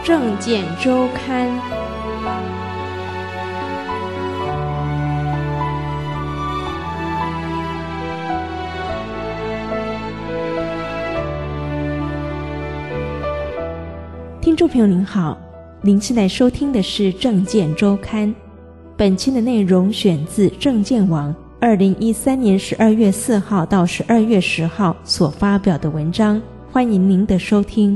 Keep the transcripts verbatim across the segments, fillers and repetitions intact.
政见周刊。听众朋友您好，您现在收听的是政见周刊，本期的内容选自政见网二零一三年十二月四号到十二月十号所发表的文章，欢迎您的收听。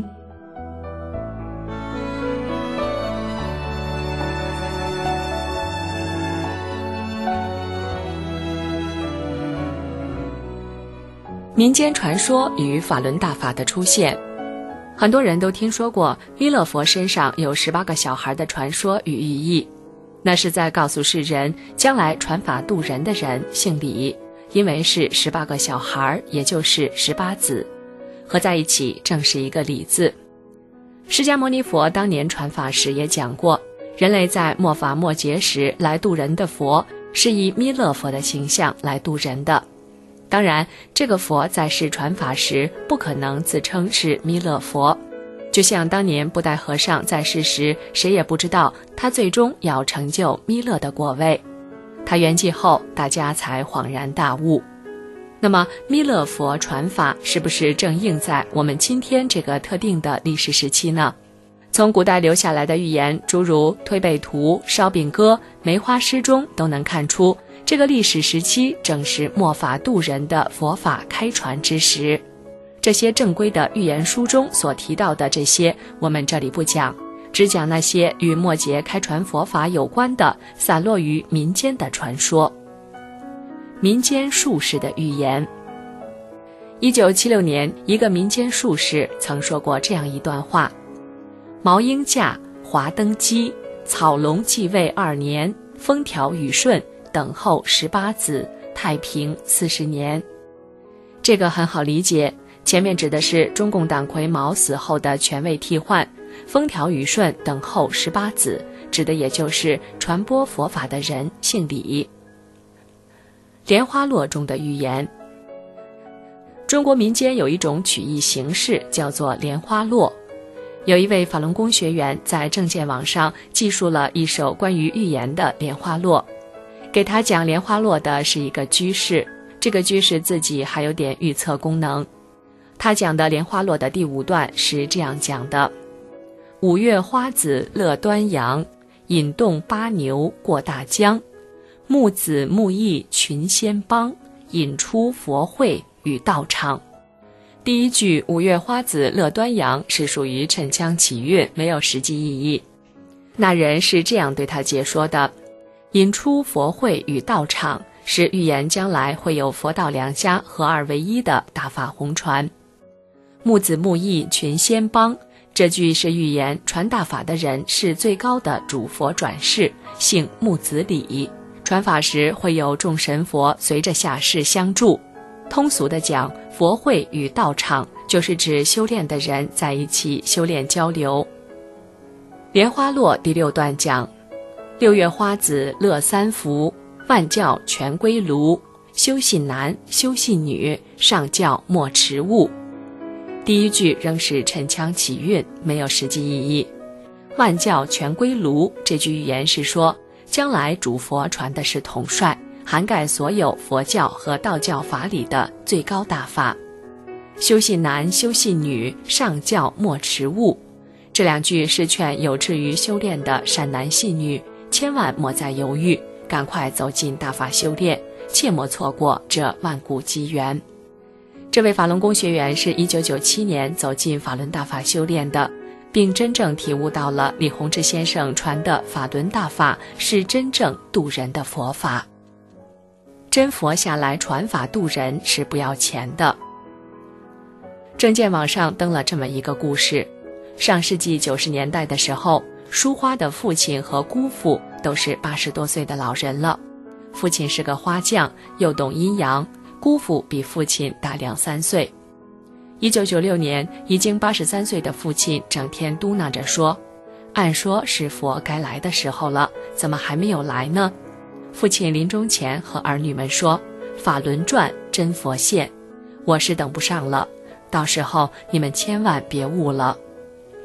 民间传说与法轮大法的出现。很多人都听说过弥勒佛身上有十八个小孩的传说与寓意，那是在告诉世人，将来传法度人的人姓李，因为是十八个小孩，也就是十八子，合在一起正是一个李字。释迦牟尼佛当年传法时也讲过，人类在末法末劫时来度人的佛，是以弥勒佛的形象来度人的。当然，这个佛在世传法时不可能自称是弥勒佛，就像当年布袋和尚在世时，谁也不知道他最终要成就弥勒的果位。他圆寂后，大家才恍然大悟。那么，弥勒佛传法是不是正应在我们今天这个特定的历史时期呢？从古代留下来的寓言，诸如推背图、烧饼歌、梅花诗中都能看出，这个历史时期正是末法度人的佛法开传之时。这些正规的寓言书中所提到的这些，我们这里不讲，只讲那些与末节开传佛法有关的散落于民间的传说。民间术士的寓言。一九七六年，一个民间术士曾说过这样一段话：毛鹰驾，华灯基，草龙继位二年，风调雨顺，等候十八子，太平四十年。这个很好理解，前面指的是中共党魁毛死后的权位替换，风调雨顺，等候十八子，指的也就是传播佛法的人姓李。莲花落中的寓言。中国民间有一种曲艺形式叫做莲花落。有一位法轮功学员在政见网上记述了一首关于寓言的莲花落。给他讲莲花落的是一个居士，这个居士自己还有点预测功能。他讲的莲花落的第五段是这样讲的：五月花子乐端阳，引动八牛过大江，木子木义群仙帮，引出佛会与道场。第一句五月花子乐端阳是属于趁枪起韵，没有实际意义。那人是这样对他解说的：引出佛会与道场是预言将来会有佛道两家合二为一的大法弘传。木子木义群仙帮，这句是预言传大法的人是最高的主佛转世，姓木子李，传法时会有众神佛随着下世相助。通俗的讲，佛会与道场就是指修炼的人在一起修炼交流。莲花落第六段讲：六月花子乐三伏，万教全归炉，修信男修信女，上教莫迟误。第一句仍是趁枪起韵，没有实际意义。万教全归炉，这句预言是说，将来主佛传的是统帅，涵盖所有佛教和道教法理的最高大法。修信男修信女，上教莫迟误，这两句是劝有志于修炼的善男信女千万莫再犹豫，赶快走进大法修炼，切莫错过这万古机缘。这位法轮功学员是一九九七年走进法轮大法修炼的，并真正体悟到了李洪志先生传的法轮大法是真正度人的佛法。真佛下来传法度人是不要钱的。政见网上登了这么一个故事：上世纪九十年代的时候，淑花的父亲和姑父都是八十多岁的老人了。父亲是个花匠，又懂阴阳，姑父比父亲大两三岁。一九九六年，已经八十三岁的父亲整天嘟囔着说：按说是佛该来的时候了，怎么还没有来呢？父亲临终前和儿女们说：法轮转，真佛现，我是等不上了，到时候你们千万别误了。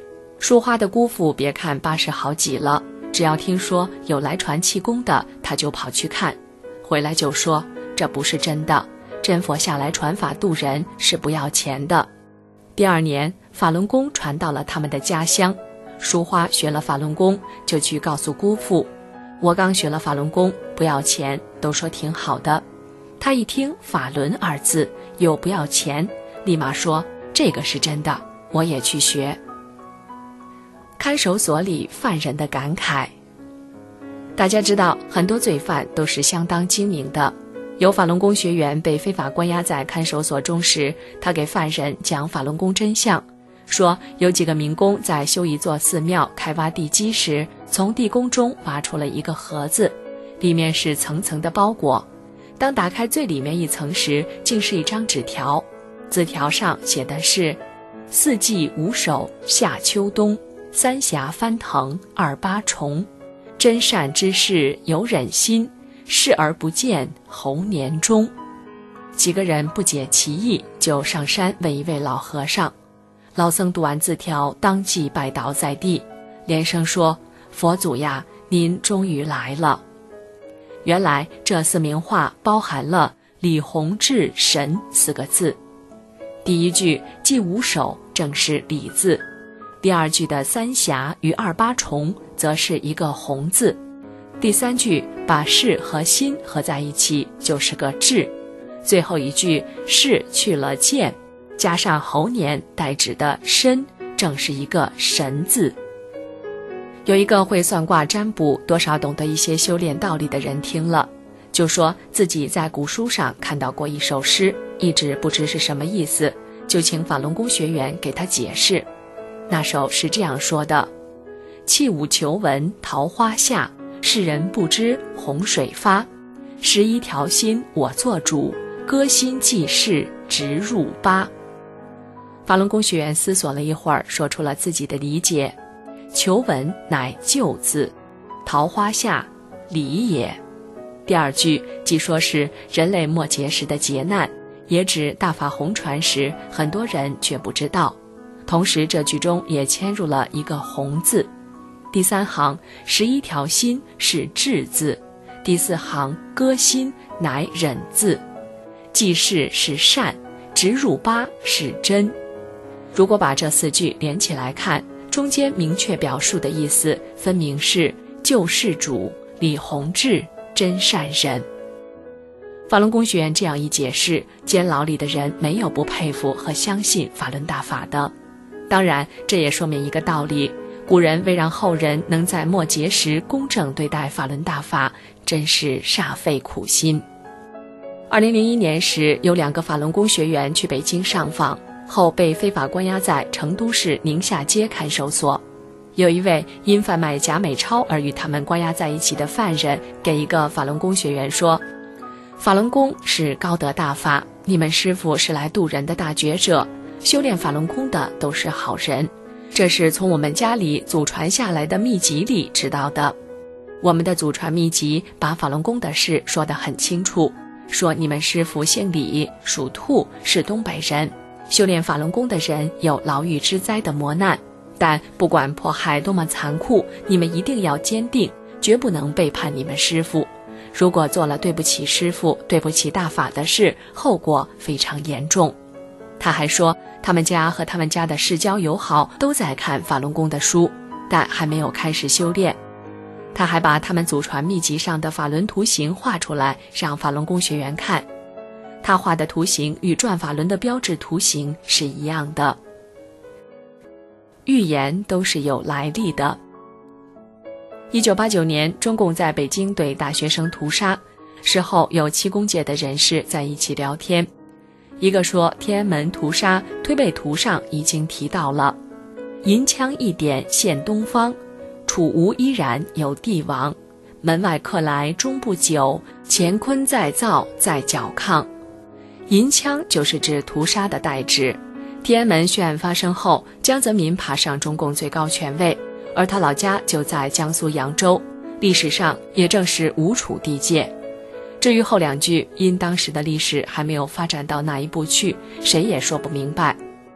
淑花的姑父别看八十好几了，只要听说有来传气功的，他就跑去看，回来就说这不是真的，真佛下来传法度人是不要钱的。第二年，法轮功传到了他们的家乡，淑花学了法轮功，就去告诉姑父，我刚学了法轮功，不要钱，都说挺好的。他一听法轮二字又不要钱，立马说这个是真的，我也去学。看守所里犯人的感慨。大家知道，很多罪犯都是相当精明的。有法轮功学员被非法关押在看守所中时，他给犯人讲法轮功真相，说有几个民工在修一座寺庙开挖地基时，从地宫中挖出了一个盒子，里面是层层的包裹。当打开最里面一层时，竟是一张纸条，字条上写的是四季五守夏秋冬，三峡翻腾二八重，真善之事有忍心，视而不见猴年中。几个人不解其意，就上山问一位老和尚。老僧读完字条，当即拜倒在地，连声说，佛祖呀，您终于来了。原来这四名画包含了李洪志神四个字。第一句即五首正是李字，第二句的三峡与二八重则是一个洪字，第三句把事和心合在一起就是个志，最后一句是去了见，加上猴年代指的身，正是一个神字。有一个会算卦占卜，多少懂得一些修炼道理的人听了，就说自己在古书上看到过一首诗，一直不知是什么意思，就请法轮功学员给他解释。那首是这样说的：弃武求文桃花下，世人不知洪水发，十一条心我做主，歌心济世直入八。法轮功学员思索了一会儿，说出了自己的理解。求文乃救字，桃花下理也。第二句既说是人类末劫时的劫难，也指大法弘传时很多人却不知道，同时这句中也嵌入了一个洪字。第三行十一条心是智字，第四行歌心乃忍字，济世是善，直入八是真。如果把这四句连起来看，中间明确表述的意思分明是救世主李洪志真善人。法轮功学员这样一解释，监牢里的人没有不佩服和相信法轮大法的。当然，这也说明一个道理，古人为让后人能在末劫时公正对待法轮大法，真是煞费苦心。二零零一年时，有两个法轮功学员去北京上访，后被非法关押在成都市宁夏街看守所。有一位因贩卖假美钞而与他们关押在一起的犯人，给一个法轮功学员说，法轮功是高德大法，你们师父是来渡人的大觉者，修炼法轮功的都是好人，这是从我们家里祖传下来的秘籍里知道的。我们的祖传秘籍把法轮功的事说得很清楚，说你们师父姓李，属兔，是东北人，修炼法轮功的人有牢狱之灾的磨难，但不管迫害多么残酷，你们一定要坚定，绝不能背叛你们师父。如果做了对不起师父、对不起大法的事，后果非常严重。他还说，他们家和他们家的世交友好都在看法轮功的书，但还没有开始修炼。他还把他们祖传秘籍上的法轮图形画出来，让法轮功学员看。他画的图形与转法轮的标志图形是一样的。预言都是有来历的。一九八九年，中共在北京对大学生屠杀，事后有气功界的人士在一起聊天，一个说天安门屠杀推背图上已经提到了，银枪一点现东方，楚吴依然有帝王，门外客来终不久，乾坤再造再剿抗。银枪就是指屠杀的代指。天安门血案发生后，江泽民爬上中共最高权位，而他老家就在江苏扬州，历史上也正是吴楚地界。至于后两句，因当时的历史还没有发展到那一步去，谁也说不明白。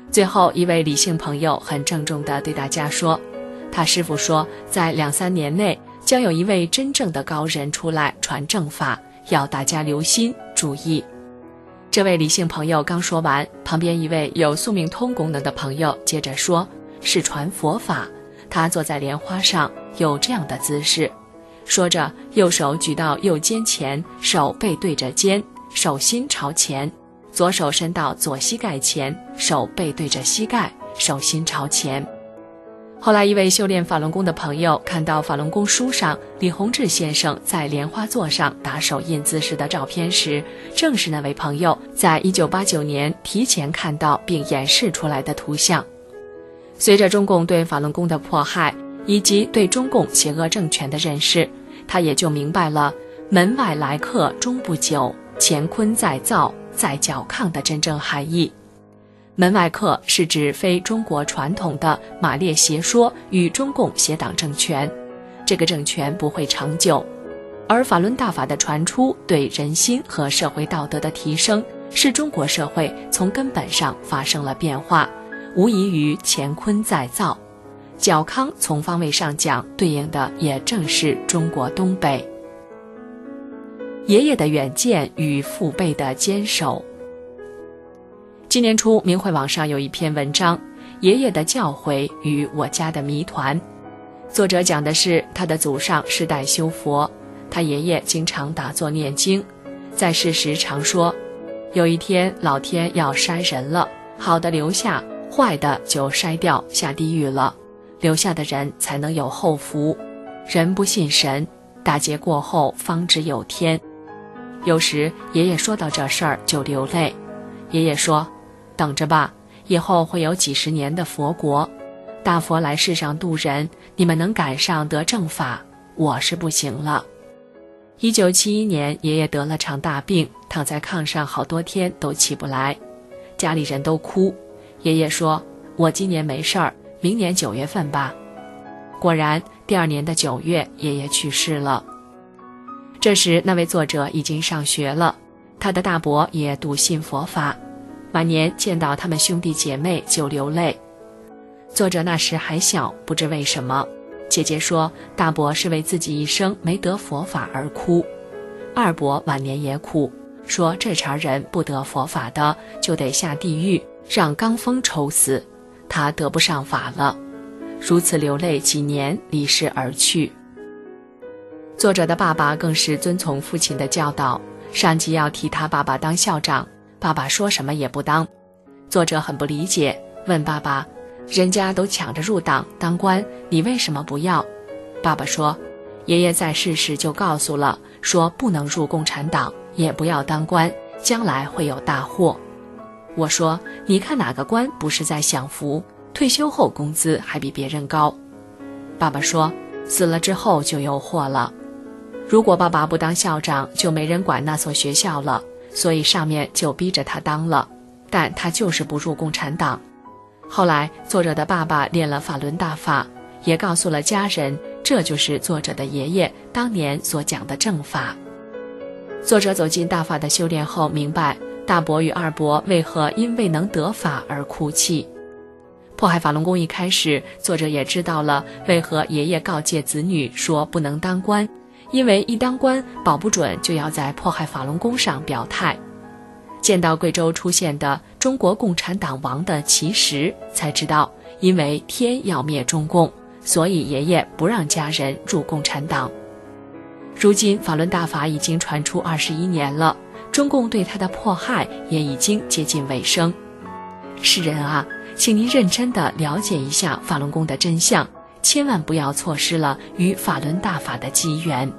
最后一位李姓朋友很郑重地对大家说，他师父说在两三年内将有一位真正的高人出来传正法，要大家留心注意。这位李姓朋友刚说完，旁边一位有宿命通功能的朋友接着说，是传佛法。他坐在莲花上有这样的姿势，说着右手举到右肩前，手背对着肩，手心朝前，左手伸到左膝盖前，手背对着膝盖，手心朝前。后来一位修炼法轮功的朋友看到法轮功书上李洪志先生在莲花座上打手印姿势的照片时，正是那位朋友在一九八九年提前看到并演示出来的图像。随着中共对法轮功的迫害以及对中共邪恶政权的认识，他也就明白了门外来客终不久，乾坤在造在剿抗的真正含义。门外客是指非中国传统的马列邪说与中共邪党政权，这个政权不会长久。而法轮大法的传出对人心和社会道德的提升，使中国社会从根本上发生了变化，无异于乾坤再造。剿抗从方位上讲，对应的也正是中国东北。爷爷的远见与父辈的坚守。今年初，明慧网上有一篇文章《爷爷的教诲与我家的谜团》，作者讲的是他的祖上世代修佛，他爷爷经常打坐念经，在世时常说，有一天老天要筛人了，好的留下，坏的就筛掉下地狱了，留下的人才能有后福。人不信神，大劫过后方知有天。有时爷爷说到这事儿就流泪，爷爷说，等着吧，以后会有几十年的佛国，大佛来世上度人，你们能赶上得正法，我是不行了。一九七一年，爷爷得了场大病，躺在炕上好多天都起不来，家里人都哭。爷爷说，我今年没事儿，明年九月份吧。果然，第二年的九月，爷爷去世了。这时，那位作者已经上学了，他的大伯也笃信佛法，晚年见到他们兄弟姐妹就流泪。作者那时还小，不知为什么，姐姐说大伯是为自己一生没得佛法而哭，二伯晚年也哭，说这茬人不得佛法的就得下地狱，让罡风抽死，他得不上法了，如此流泪几年，离世而去。作者的爸爸更是遵从父亲的教导，上级要替他爸爸当校长，爸爸说什么也不当。作者很不理解，问爸爸，人家都抢着入党当官，你为什么不要？爸爸说，爷爷在世时就告诉了，说不能入共产党，也不要当官，将来会有大祸。我说，你看哪个官不是在享福，退休后工资还比别人高。爸爸说，死了之后就有祸了。如果爸爸不当校长，就没人管那所学校了，所以上面就逼着他当了，但他就是不入共产党。后来作者的爸爸练了法轮大法，也告诉了家人，这就是作者的爷爷当年所讲的正法。作者走进大法的修炼后，明白大伯与二伯为何因未能得法而哭泣。迫害法轮功一开始，作者也知道了为何爷爷告诫子女说不能当官，因为一当官保不准就要在迫害法轮功上表态。见到贵州出现的中国共产党王的奇石，才知道因为天要灭中共，所以爷爷不让家人入共产党。如今法轮大法已经传出二十一年了，中共对他的迫害也已经接近尾声。世人啊，请您认真地了解一下法轮功的真相，千万不要错失了与法轮大法的机缘。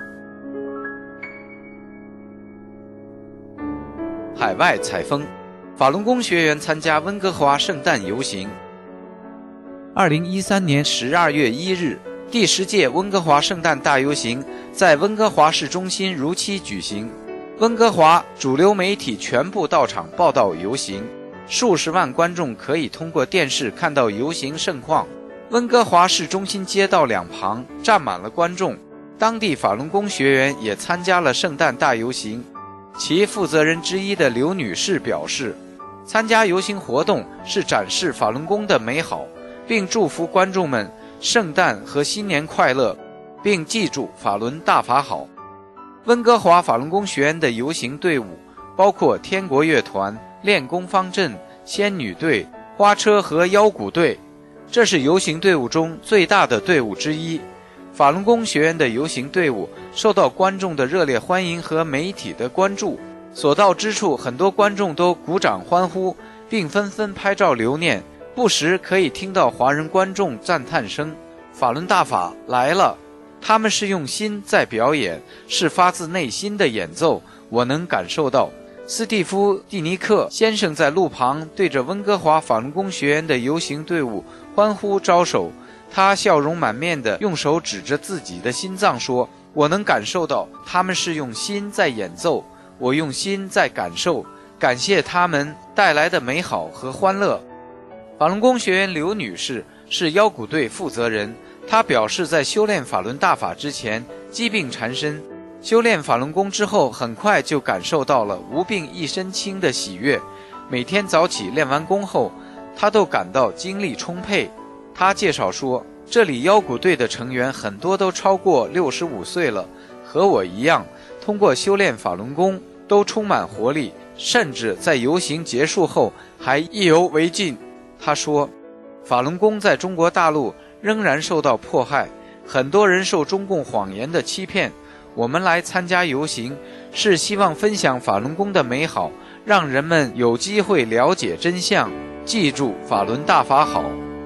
海外采风，法轮功学员参加温哥华圣诞游行。二零一三年十二月一日，第十届温哥华圣诞大游行在温哥华市中心如期举行。温哥华主流媒体全部到场报道游行，数十万观众可以通过电视看到游行盛况。温哥华市中心街道两旁站满了观众，当地法轮功学员也参加了圣诞大游行。其负责人之一的刘女士表示， 参加游行活动是展示法轮功的美好，并祝福观众们圣诞和新年快乐，并记住法轮大法好。温哥华法轮功学院的游行队伍包括天国乐团、练功方阵、仙女队、花车和腰鼓队，这是游行队伍中最大的队伍之一。法轮功学院的游行队伍受到观众的热烈欢迎和媒体的关注，所到之处很多观众都鼓掌欢呼，并纷纷拍照留念，不时可以听到华人观众赞叹声：法轮大法来了！他们是用心在表演，是发自内心的演奏，我能感受到。斯蒂夫·蒂尼克先生在路旁对着温哥华法轮功学院的游行队伍欢呼招手，他笑容满面地用手指着自己的心脏说：我能感受到他们是用心在演奏，我用心在感受，感谢他们带来的美好和欢乐。法轮功学员刘女士是腰鼓队负责人，她表示在修炼法轮大法之前疾病缠身，修炼法轮功之后很快就感受到了无病一身轻的喜悦，每天早起练完功后她都感到精力充沛。她介绍说，这里腰鼓队的成员很多都超过六十五岁了，和我一样通过修炼法轮功都充满活力，甚至在游行结束后还意犹未尽。他说，法轮功在中国大陆仍然受到迫害，很多人受中共谎言的欺骗，我们来参加游行是希望分享法轮功的美好，让人们有机会了解真相，记住法轮大法好。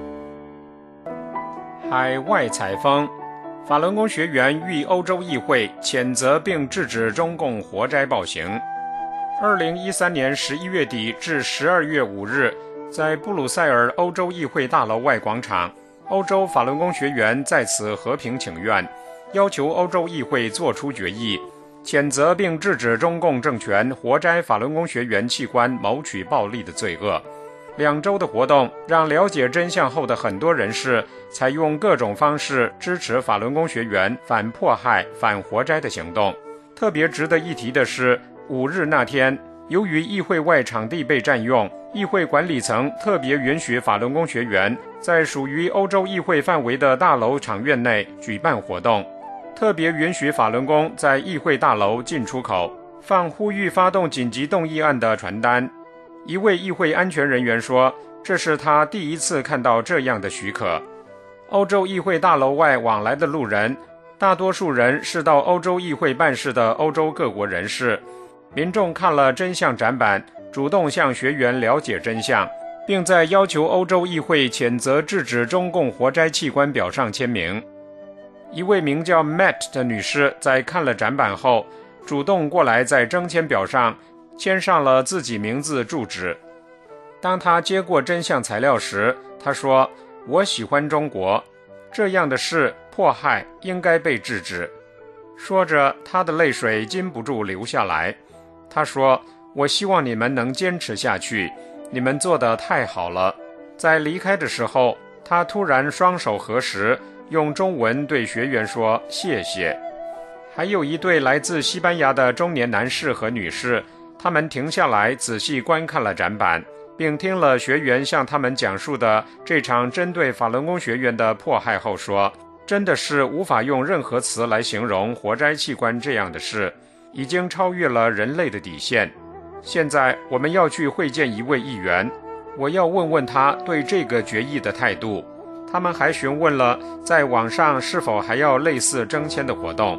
海外采风，法轮功学员吁欧洲议会谴责并制止中共活摘暴行。二零一三年十一月底至十二月五日，在布鲁塞尔欧洲议会大楼外广场，欧洲法轮功学员在此和平请愿，要求欧洲议会作出决议，谴责并制止中共政权活摘法轮功学员器官谋取暴利的罪恶。两周的活动让了解真相后的很多人士采用各种方式支持法轮功学员反迫害、反活摘的行动。特别值得一提的是，五日那天，由于议会外场地被占用，议会管理层特别允许法轮功学员在属于欧洲议会范围的大楼场院内举办活动，特别允许法轮功在议会大楼进出口放呼吁发动紧急动议案的传单。一位议会安全人员说，这是他第一次看到这样的许可。欧洲议会大楼外往来的路人，大多数人是到欧洲议会办事的欧洲各国人士。民众看了真相展板，主动向学员了解真相，并在要求欧洲议会谴责制止中共活摘器官表上签名。一位名叫 Matt 的女士在看了展板后，主动过来在征签表上签上了自己名字住址。当她接过真相材料时，她说，我喜欢中国，这样的事迫害应该被制止。说着，她的泪水禁不住流下来。她说，我希望你们能坚持下去，你们做得太好了。在离开的时候，她突然双手合十，用中文对学员说谢谢。还有一对来自西班牙的中年男士和女士，他们停下来仔细观看了展板，并听了学员向他们讲述的这场针对法轮功学员的迫害后说，真的是无法用任何词来形容活摘器官这样的事，已经超越了人类的底线。现在我们要去会见一位议员，我要问问他对这个决议的态度。他们还询问了在网上是否还要类似征签的活动。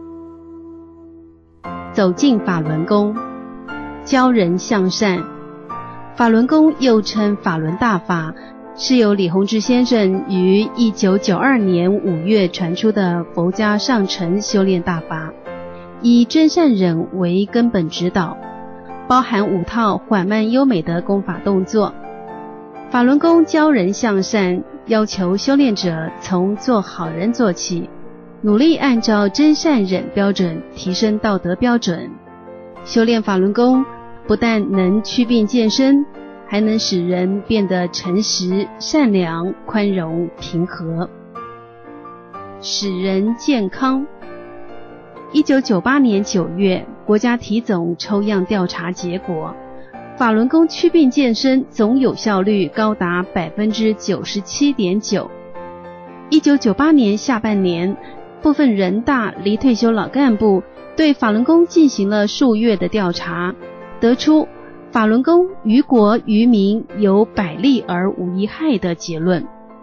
走进法轮功，教人向善。法轮功又称法轮大法，是由李洪志先生于一九九二年五月传出的佛家上乘修炼大法，以真善忍为根本指导，包含五套缓慢优美的功法动作。法轮功教人向善，要求修炼者从做好人做起，努力按照真善忍标准提升道德标准。修炼法轮功不但能祛病健身，还能使人变得诚实、善良、宽容、平和，使人健康。一九九八年九月，国家体总抽样调查结果， 法轮功祛病健身总有效率高达 百分之九十七点九。 一九九八年下半年，部分人大离退休老干部对法轮功进行了数月的调查，得出法轮功于国于民有百利而无一害的结论。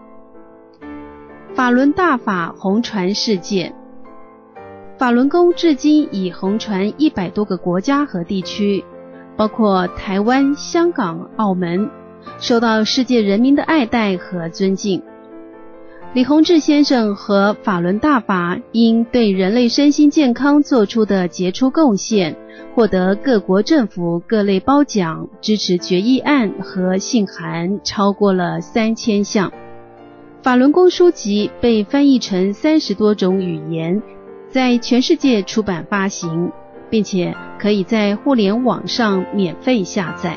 法轮大法红传世界，法轮功至今已红传一百多个国家和地区，包括台湾、香港、澳门，受到世界人民的爱戴和尊敬。李洪志先生和法轮大法因对人类身心健康做出的杰出贡献，获得各国政府各类褒奖，支持决议案和信函超过了三千项。法轮功书籍被翻译成三十多种语言，在全世界出版发行，并且可以在互联网上免费下载。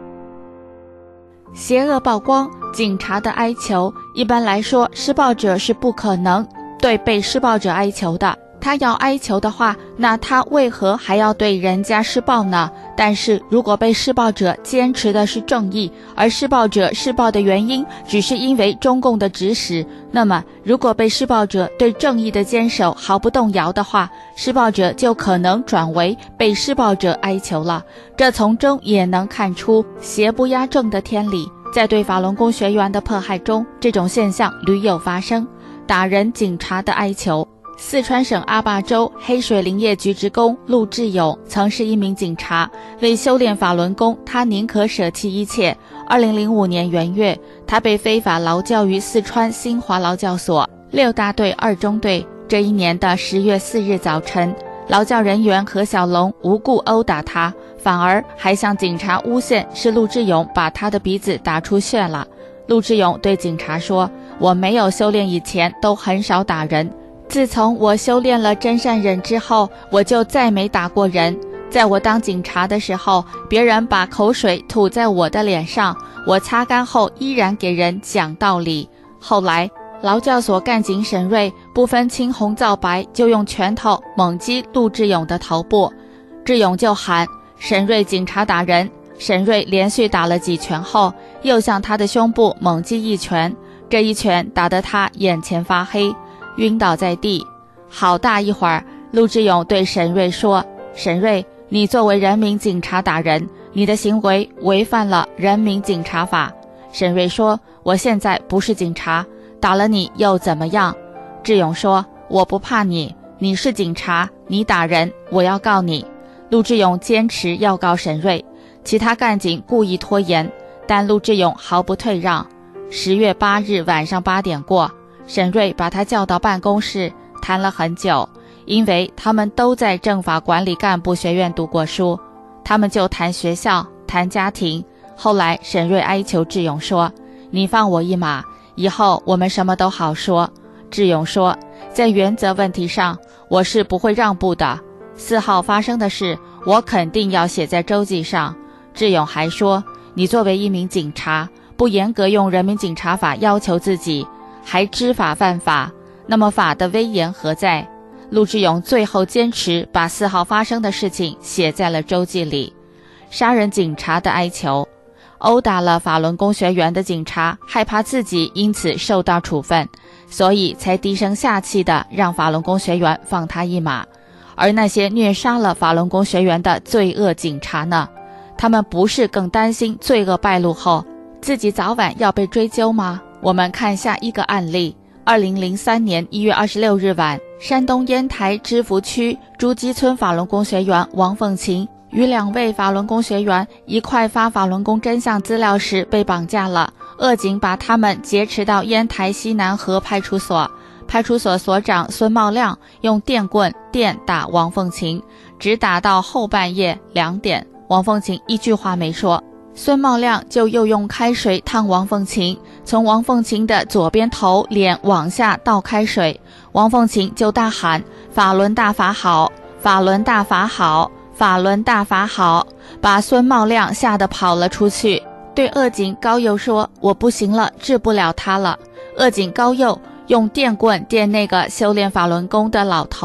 邪恶曝光，警察的哀求，一般来说，施暴者是不可能对被施暴者哀求的。他要哀求的话，那他为何还要对人家施暴呢？但是如果被施暴者坚持的是正义，而施暴者施暴的原因只是因为中共的指使，那么如果被施暴者对正义的坚守毫不动摇的话，施暴者就可能转为被施暴者哀求了。这从中也能看出邪不压正的天理。在对法轮功学员的迫害中，这种现象屡有发生。打人警察的哀求，四川省阿坝州黑水林业局职工陆志勇曾是一名警察，为修炼法轮功，他宁可舍弃一切。二零零五年元月，他被非法劳教于四川新华劳教所六大队二中队。这一年的十月四日早晨，劳教人员何小龙无故殴打他，反而还向警察诬陷是陆志勇把他的鼻子打出血了。陆志勇对警察说：“我没有修炼以前都很少打人，自从我修炼了真善忍之后，我就再没打过人。在我当警察的时候，别人把口水吐在我的脸上，我擦干后依然给人讲道理。”后来劳教所干警沈瑞不分青红皂白，就用拳头猛击陆志勇的头部，志勇就喊：“沈瑞警察打人！”沈瑞连续打了几拳后，又向他的胸部猛击一拳，这一拳打得他眼前发黑，晕倒在地。好大一会儿，陆志勇对沈瑞说：“沈瑞，你作为人民警察打人，你的行为违反了人民警察法。”沈瑞说：“我现在不是警察，打了你又怎么样？”志勇说：“我不怕你，你是警察，你打人，我要告你。”陆志勇坚持要告沈瑞，其他干警故意拖延，但陆志勇毫不退让。十月八日晚上八点过，沈瑞把他叫到办公室，谈了很久，因为他们都在政法管理干部学院读过书，他们就谈学校，谈家庭。后来沈瑞哀求志勇说：“你放我一马，以后我们什么都好说。”志勇说：“在原则问题上，我是不会让步的。四号发生的事，我肯定要写在周记上。”志勇还说：“你作为一名警察，不严格用人民警察法要求自己，还知法犯法，那么法的威严何在？”陆志勇最后坚持把四号发生的事情写在了周记里。杀人警察的哀求，殴打了法轮功学员的警察害怕自己因此受到处分，所以才低声下气地让法轮功学员放他一马。而那些虐杀了法轮功学员的罪恶警察呢？他们不是更担心罪恶败露后自己早晚要被追究吗？我们看下一个案例。二零零三年一月二十六日晚，山东烟台芝罘区朱基村法轮功学员王凤琴与两位法轮功学员一块发法轮功真相资料时被绑架了，恶警把他们劫持到烟台西南河派出所。派出所所长孙茂亮用电棍电打王凤琴，直打到后半夜两点，王凤琴一句话没说。孙茂亮就又用开水烫王凤琴，从王凤琴的左边头脸往下倒开水，王凤琴就大喊：“法轮大法好，法轮大法好，法轮大法好！”把孙茂亮吓得跑了出去，对恶警高佑说：“我不行了，治不了他了。”恶警高佑用电棍电那个修炼法轮功的老头，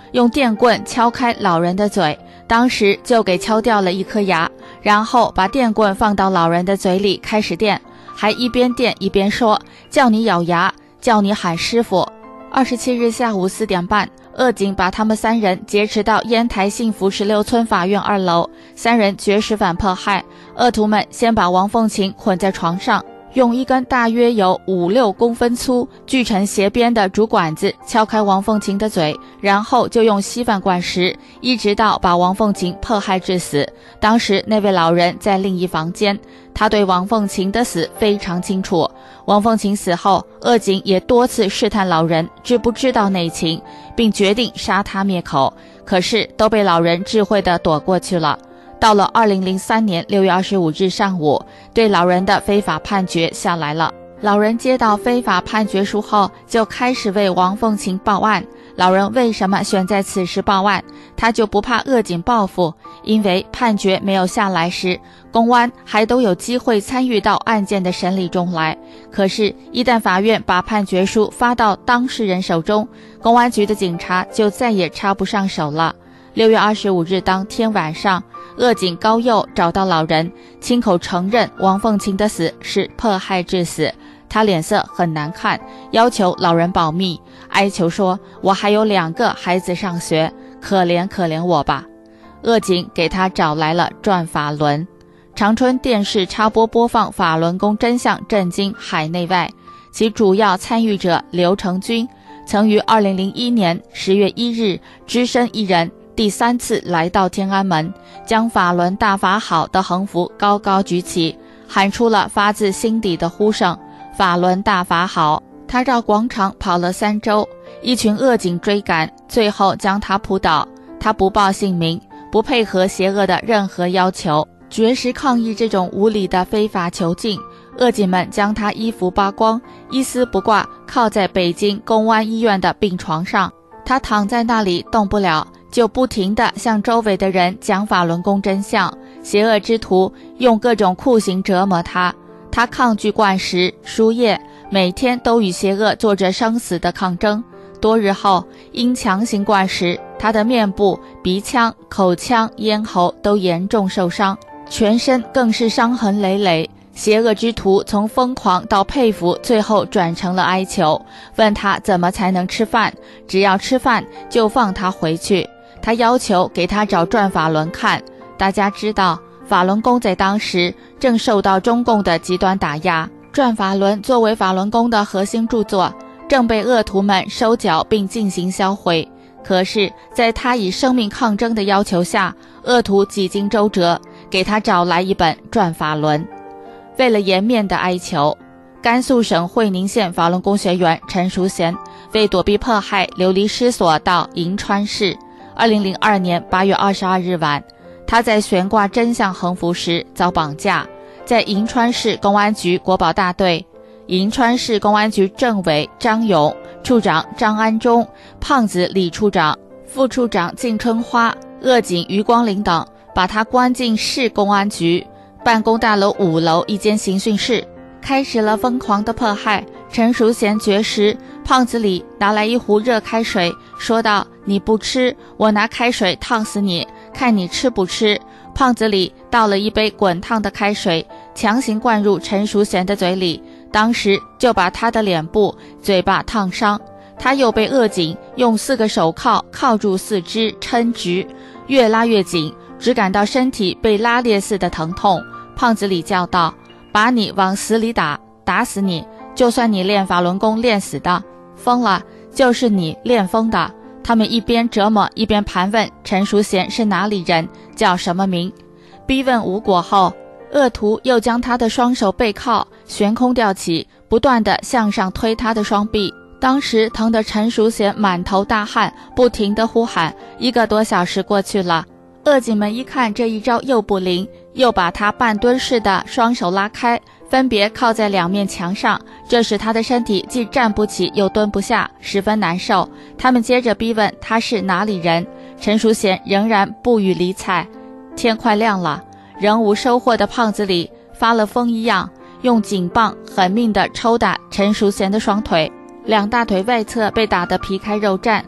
用电棍敲开老人的嘴，当时就给敲掉了一颗牙，然后把电棍放到老人的嘴里开始电，还一边电一边说，叫你咬牙，叫你喊师傅。二十七日下午四点半，恶警把他们三人劫持到烟台幸福十六村法院二楼，三人绝食反迫害。恶徒们先把王凤琴捆在床上，用一根大约有五六公分粗、锯成斜边的竹管子敲开王凤琴的嘴，然后就用稀饭灌食，一直到把王凤琴迫害致死。当时那位老人在另一房间，他对王凤琴的死非常清楚。王凤琴死后，恶警也多次试探老人知不知道内情，并决定杀他灭口，可是都被老人智慧地躲过去了。到了二零零三年六月二十五日上午，对老人的非法判决下来了。老人接到非法判决书后，就开始为王凤琴报案。老人为什么选在此时报案？他就不怕恶警报复，因为判决没有下来时，公安还都有机会参与到案件的审理中来。可是，一旦法院把判决书发到当事人手中，公安局的警察就再也插不上手了。六月二十五日当天晚上，恶警高佑找到老人，亲口承认王凤琴的死是迫害致死。他脸色很难看，要求老人保密，哀求说，我还有两个孩子上学，可怜可怜我吧。恶警给他找来了转法轮。长春电视插播播放法轮功真相震惊海内外，其主要参与者刘成军曾于二零零一年十月一日只身一人第三次来到天安门，将法轮大法好的横幅高高举起，喊出了发自心底的呼声，法轮大法好。他绕广场跑了三周，一群恶警追赶，最后将他扑倒。他不报姓名，不配合邪恶的任何要求，绝食抗议这种无理的非法囚禁。恶警们将他衣服扒光，一丝不挂靠在北京公安医院的病床上。他躺在那里动不了，就不停地向周围的人讲法轮功真相。邪恶之徒用各种酷刑折磨他，他抗拒灌食输液，每天都与邪恶做着生死的抗争。多日后，因强行灌食，他的面部、鼻腔、口腔、咽喉都严重受伤，全身更是伤痕累累。邪恶之徒从疯狂到佩服，最后转成了哀求，问他怎么才能吃饭，只要吃饭就放他回去。他要求给他找转法轮看。大家知道，法轮功在当时正受到中共的极端打压，转法轮作为法轮功的核心著作，正被恶徒们收缴并进行销毁。可是在他以生命抗争的要求下，恶徒几经周折，给他找来一本转法轮。为了颜面的哀求，甘肃省会宁县法轮功学员陈淑贤为躲避迫害流离失所到银川市。二零零二年八月二十二日晚，他在悬挂真相横幅时遭绑架，在银川市公安局国保大队、银川市公安局政委张勇、处长张安忠、胖子李处长、副处长靳春花、恶警余光林等把他关进市公安局办公大楼五楼一间刑讯室，开始了疯狂的迫害。陈淑贤绝食，胖子李拿来一壶热开水，说道，你不吃，我拿开水烫死你，看你吃不吃。胖子李倒了一杯滚烫的开水，强行灌入陈淑贤的嘴里，当时就把他的脸部、嘴巴烫伤。他又被恶警用四个手铐铐住四肢抻直，越拉越紧，只感到身体被拉裂似的疼痛。胖子李叫道，把你往死里打，打死你，就算你练法轮功练死的，疯了就是你练疯的。他们一边折磨一边盘问陈淑贤是哪里人，叫什么名。逼问无果后，恶徒又将他的双手背铐悬空吊起，不断地向上推他的双臂。当时疼得陈淑贤满头大汗，不停地呼喊。一个多小时过去了，恶警们一看这一招又不灵，又把他半蹲式的双手拉开，分别靠在两面墙上，这使他的身体既站不起又蹲不下，十分难受。他们接着逼问他是哪里人，陈淑贤仍然不予理睬。天快亮了，仍无收获的胖子李发了疯一样，用警棒狠命地抽打陈淑贤的双腿，两大腿外侧被打得皮开肉绽。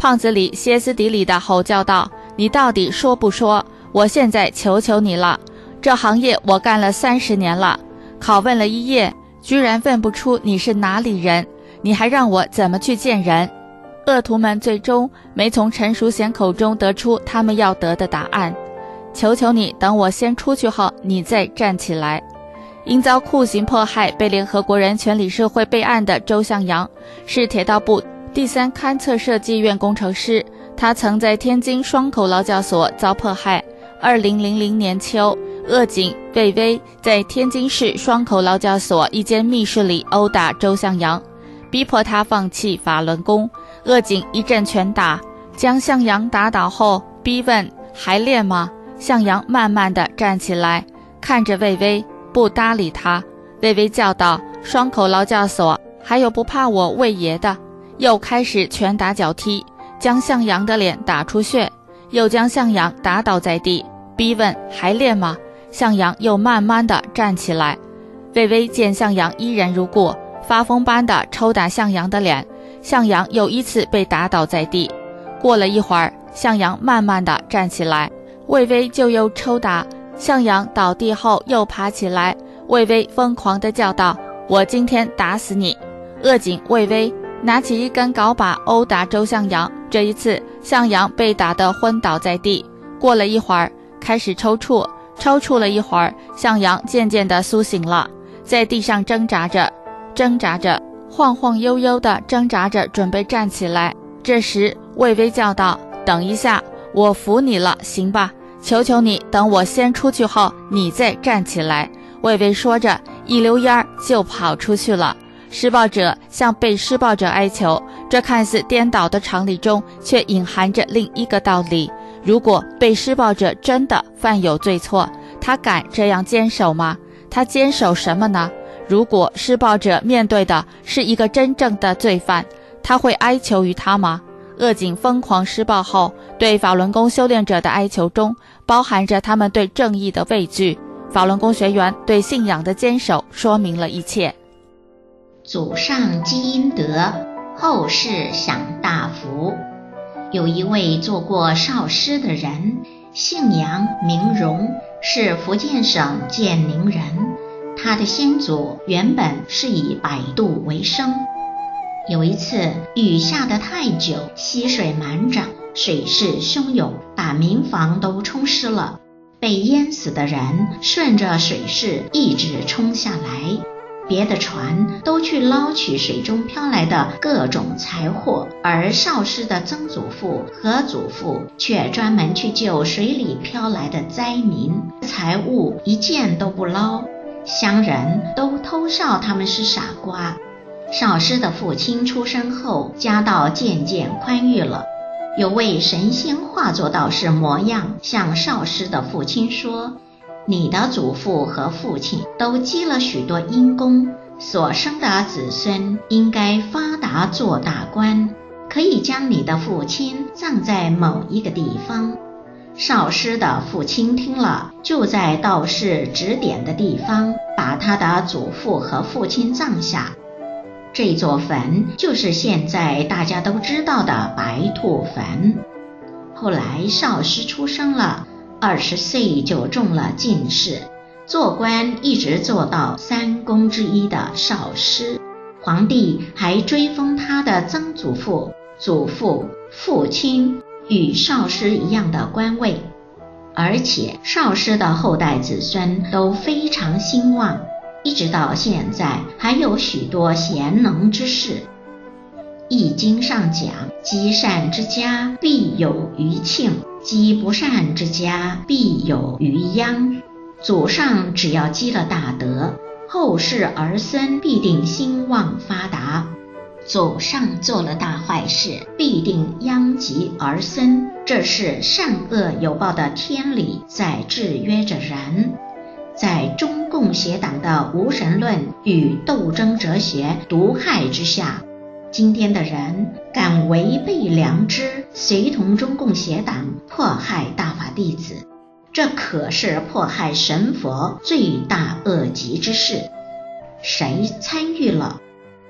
胖子里歇斯底里地吼叫道：你到底说不说？我现在求求你了，这行业我干了三十年了，拷问了一夜，居然问不出你是哪里人，你还让我怎么去见人？恶徒们最终没从陈淑贤口中得出他们要得的答案。求求你，等我先出去后，你再站起来。因遭酷刑迫害被联合国人权理事会备案的周向阳，是铁道部第三勘测设计院工程师，他曾在天津双口劳教所遭迫害。二零零零年秋，恶警魏巍在天津市双口劳教所一间密室里殴打周向阳，逼迫他放弃法轮功。恶警一阵拳打，将向阳打倒后逼问：还练吗？向阳慢慢地站起来，看着魏巍，不搭理他。魏巍叫道：双口劳教所还有不怕我魏爷的？又开始拳打脚踢，将向阳的脸打出血，又将向阳打倒在地，逼问：还练吗？向阳又慢慢地站起来。魏巍见向阳依然如故，发疯般地抽打向阳的脸，向阳又一次被打倒在地。过了一会儿，向阳慢慢地站起来，魏巍就又抽打，向阳倒地后又爬起来，魏巍疯狂地叫道：我今天打死你！恶警魏巍拿起一根镐把殴打周向阳，这一次向阳被打得昏倒在地。过了一会儿，开始抽搐，抽搐了一会儿，向阳渐渐地苏醒了，在地上挣扎着挣扎着晃晃悠悠地挣扎着准备站起来。这时魏巍叫道：等一下，我扶你了，行吧？求求你，等我先出去后，你再站起来。魏巍说着，一溜烟儿就跑出去了。施暴者向被施暴者哀求，这看似颠倒的常理中，却隐含着另一个道理。如果被施暴者真的犯有罪错，他敢这样坚守吗？他坚守什么呢？如果施暴者面对的是一个真正的罪犯，他会哀求于他吗？恶警疯狂施暴后，对法轮功修炼者的哀求中，包含着他们对正义的畏惧。法轮功学员对信仰的坚守，说明了一切。 祖上积阴德，后世享大福。有一位做过少师的人，姓杨名荣，是福建省建宁人。他的先祖原本是以摆渡为生。有一次雨下得太久，溪水满涨，水势汹涌，把民房都冲湿了。被淹死的人顺着水势一直冲下来，别的船都去捞取水中飘来的各种财货，而少师的曾祖父和祖父却专门去救水里飘来的灾民，财物一件都不捞。乡人都偷笑他们是傻瓜。少师的父亲出生后，家道渐渐宽裕了。有位神仙化作道士模样，向少师的父亲说：你的祖父和父亲都积了许多阴功，所生的子孙应该发达做大官，可以将你的父亲葬在某一个地方。少师的父亲听了，就在道士指点的地方把他的祖父和父亲葬下。这座坟就是现在大家都知道的白兔坟。后来少师出生了，二十岁就中了进士，做官一直做到三公之一的少师。皇帝还追封他的曾祖父、祖父、父亲与少师一样的官位，而且少师的后代子孙都非常兴旺，一直到现在还有许多贤能之士。易经上讲，积善之家必有余庆，积不善之家必有余殃。祖上只要积了大德，后世儿孙必定兴旺发达。祖上做了大坏事，必定殃及儿孙，这是善恶有报的天理在制约着人。在中共邪党的无神论与斗争哲学毒害之下，今天的人敢违背良知，随同中共邪党迫害大法弟子，这可是迫害神佛罪大恶极之事。谁参与了？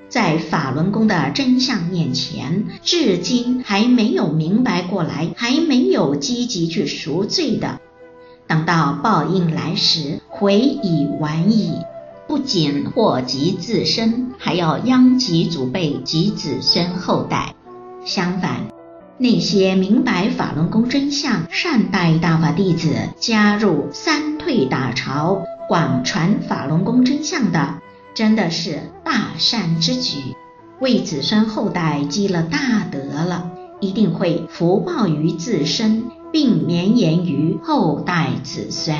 在法轮功的真相面前，至今还没有明白过来，还没有积极去赎罪的，等到报应来时，悔已晚矣。不仅祸及自身，还要殃及祖辈及子孙后代。相反，那些明白法轮功真相、善待大法弟子、加入三退大潮、广传法轮功真相的，真的是大善之举，为子孙后代积了大德了，一定会福报于自身，并绵延于后代子孙。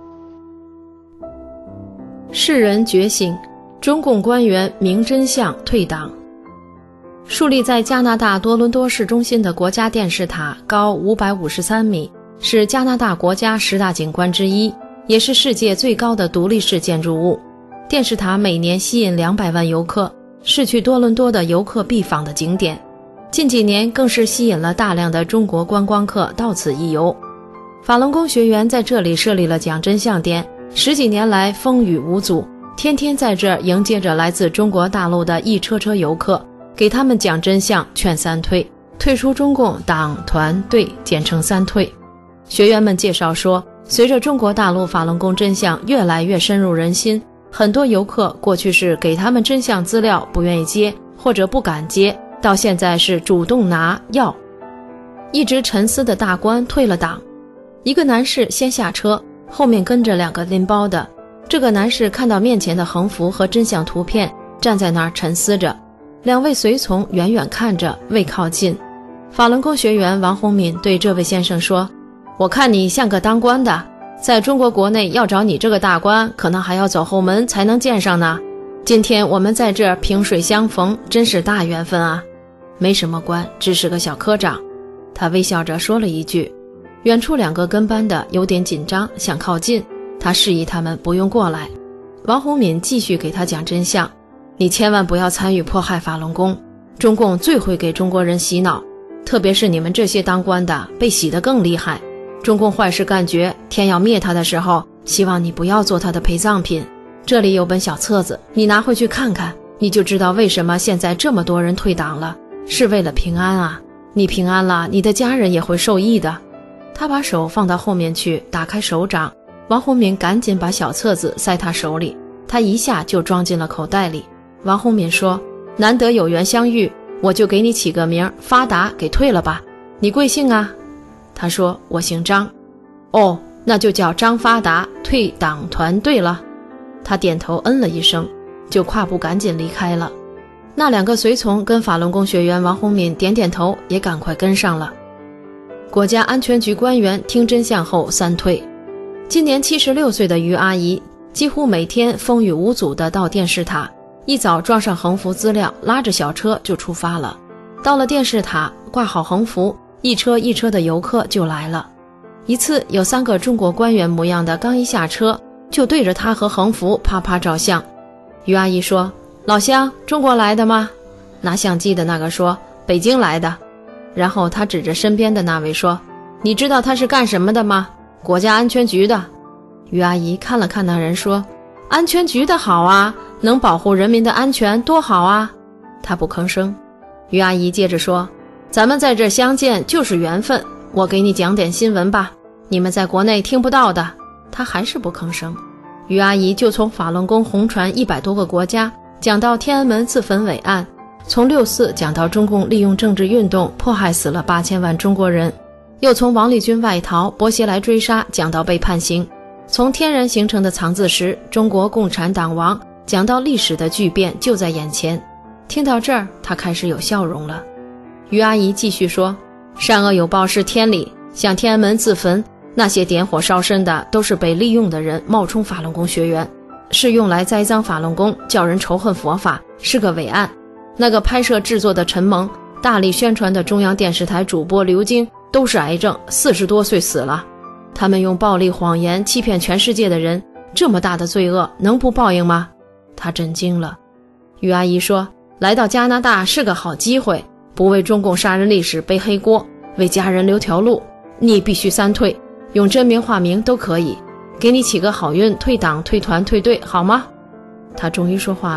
世人觉醒，中共官员明真相退党。树立在加拿大多伦多市中心的国家电视塔高五百五十三米，是加拿大国家十大景观之一，也是世界最高的独立式建筑物。电视塔每年吸引两百万游客，是去多伦多的游客必访的景点。近几年更是吸引了大量的中国观光客到此一游。法轮功学员在这里设立了讲真相店，十几年来风雨无阻，天天在这儿迎接着来自中国大陆的一车车游客，给他们讲真相，劝三退，退出中共党团队，简称三退。学员们介绍说，随着中国大陆法轮功真相越来越深入人心，很多游客过去是给他们真相资料不愿意接或者不敢接，到现在是主动拿要。一直沉思的大官退了党，一个男士先下车，后面跟着两个拎包的。这个男士看到面前的横幅和真相图片，站在那儿沉思着。两位随从远远看着，未靠近。法轮功学员王洪敏对这位先生说，我看你像个当官的，在中国国内要找你这个大官，可能还要走后门才能见上呢。今天我们在这儿萍水相逢，真是大缘分啊。没什么官，只是个小科长。他微笑着说了一句。远处两个跟班的有点紧张，想靠近，他示意他们不用过来。王洪敏继续给他讲真相，你千万不要参与迫害法轮功，中共最会给中国人洗脑，特别是你们这些当官的，被洗得更厉害。中共坏事干绝，天要灭他的时候，希望你不要做他的陪葬品。这里有本小册子，你拿回去看看，你就知道为什么现在这么多人退党了，是为了平安啊。你平安了，你的家人也会受益的。他把手放到后面去，打开手掌，王洪敏赶紧把小册子塞他手里，他一下就装进了口袋里。王洪敏说，难得有缘相遇，我就给你起个名，发达给退了吧。你贵姓啊？他说，我姓张。哦，那就叫张发达，退党团队了。他点头嗯了一声，就跨步赶紧离开了。那两个随从跟法轮功学员王洪敏点点头，也赶快跟上了。国家安全局官员听真相后三退。今年七十六岁的于阿姨几乎每天风雨无阻地到电视塔，一早装上横幅资料，拉着小车就出发了。到了电视塔，挂好横幅，一车一车的游客就来了。一次有三个中国官员模样的刚一下车，就对着他和横幅啪啪照相。于阿姨说，老乡，中国来的吗？拿相机的那个说，北京来的。然后他指着身边的那位说，你知道他是干什么的吗？国家安全局的。于阿姨看了看那人说，安全局的好啊，能保护人民的安全多好啊。他不吭声。于阿姨接着说，咱们在这相见就是缘分，我给你讲点新闻吧，你们在国内听不到的。他还是不吭声。于阿姨就从法轮功红传一百多个国家讲到天安门自焚伟案，从六四讲到中共利用政治运动迫害死了八千万中国人，又从王立军外逃、薄熙来追杀讲到被判刑，从天然形成的藏字石中国共产党亡讲到历史的巨变就在眼前。听到这儿，他开始有笑容了。于阿姨继续说，善恶有报是天理，像天安门自焚，那些点火烧身的都是被利用的人冒充法轮功学员，是用来栽赃法轮功，叫人仇恨佛法，是个伪案。那个拍摄制作的陈蒙，大力宣传的中央电视台主播刘晶都是癌症，四十多岁死了。他们用暴力谎言欺骗全世界的人，这么大的罪恶能不报应吗？他震惊了。于阿姨说，来到加拿大是个好机会，不为中共杀人历史背黑锅，为家人留条路，你必须三退，用真名化名都可以，给你起个好运，退党退团退队好吗？他终于说话了，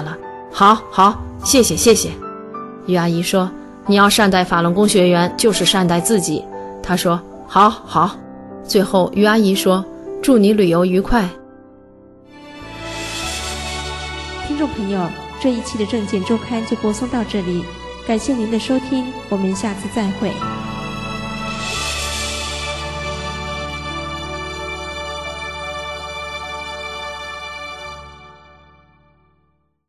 好，好，谢谢，谢谢。于阿姨说：“你要善待法轮功学员，就是善待自己。”他说：“好，好。”最后，于阿姨说：“祝你旅游愉快。” 听众朋友，这一期的证件周刊就播送到这里，感谢您的收听，我们下次再会。